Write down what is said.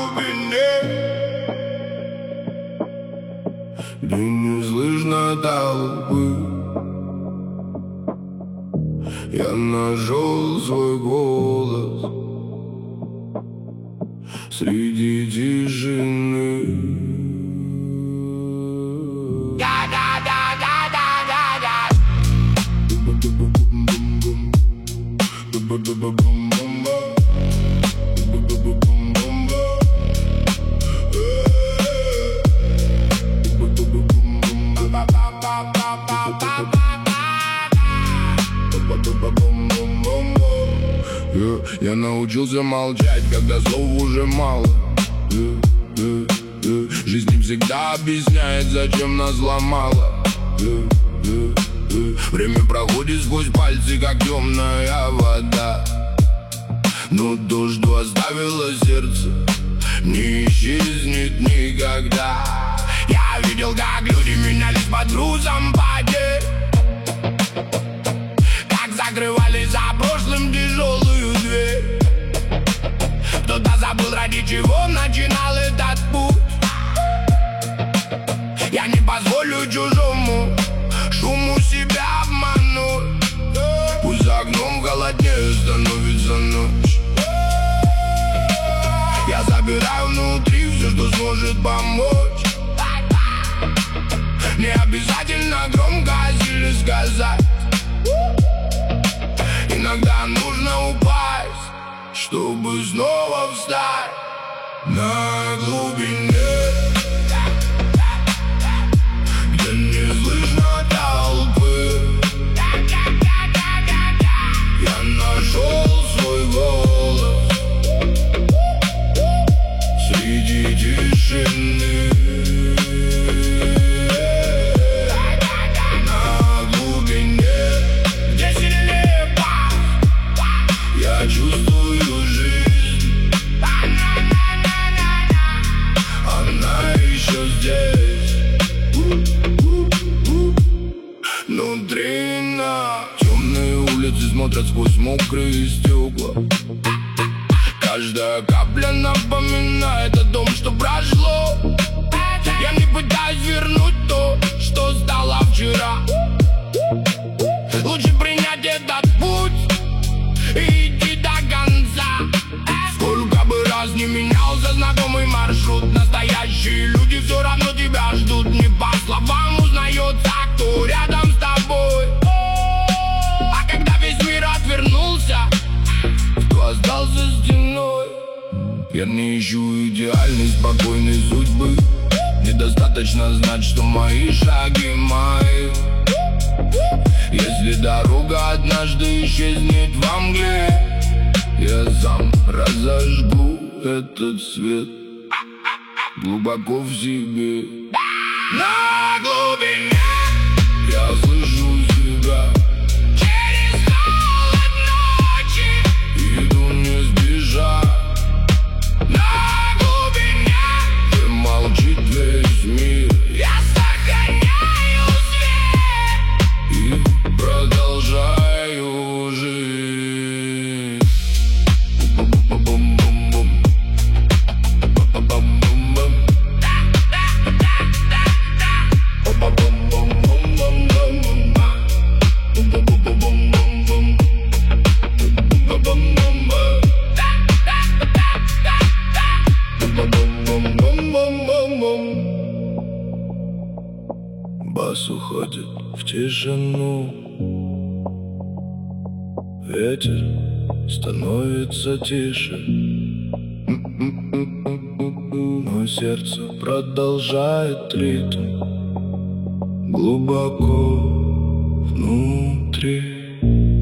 глубине, где не слышно толпы, я нашел свой голос среди тишины. Я научился молчать, когда слов уже мало. Жизнь не всегда объясняет, зачем нас ломала. Время проходит сквозь пальцы, как темная вода. Но то, что оставило сердце, не исчезнет никогда. Я видел, как люди менялись по трусам потерь, как закрывали за прошлым тяжелую дверь. Кто-то забыл, ради чего начинал этот путь. Я не позволю чужому шуму себя обмануть. Пусть за окном холоднее становится ночь. Я забираю внутри все, что сможет помочь. Не обязательно громко сильно сказать. Иногда нужно упасть, чтобы снова встать. На глубине, где не слышно толпы, я нашел свой голос среди тишины. На глубине, где сильнее пах, я чувствую жизнь. Она еще здесь, внутри нас. Темные улицы смотрят сквозь мокрые стекла. Каждая капля напоминает о том, что прошло. Я не пытаюсь вернуть то, что стало вчера. Лучше принять этот путь и идти до конца. Сколько бы раз не менялся знакомый маршрут, настоящие люди все равно тебя ждут. Не по словам узнается, кто рядом с тобой. А когда весь мир отвернулся, кто остался стеной. Я не ищу идеальной, спокойной судьбы. Недостаточно знать, что мои шаги мои. Если дорога однажды исчезнет во мгле, я сам разожгу этот свет глубоко в себе. На глубине я слышу себя. Через холод ночи иду не сбежать. На глубине, где молчит весь мир, я сохраняю свет и продолжаю жить. Бум-бум-бум-бум. Бум-бум-бум-бум. Бас уходит в тишину, ветер становится тише, но сердце продолжает ритм глубоко внутри.